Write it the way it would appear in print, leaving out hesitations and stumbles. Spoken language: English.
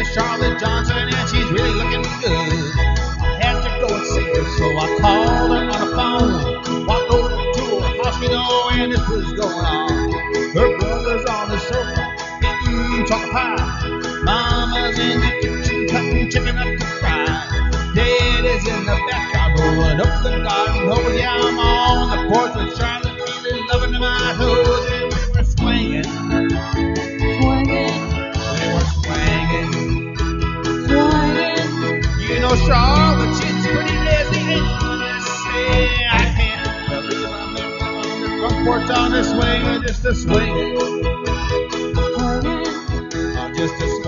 Charlotte Johnson, and she's really looking good. I had to go and see her, so I called her on the phone. Walked over to her house, and this was going on. Her brother's on the sofa, eating chocolate pie. Mama's in the kitchen, cutting chicken up to fry. Dad is in the backyard, rolling up the garden hose. Yeah, I'm on the porch with Charlotte, really loving my toes, and we were swinging. You know Charlotte, she's pretty lazy, and you say I can't believe I'm on the front porch on this swing, just a swing, just a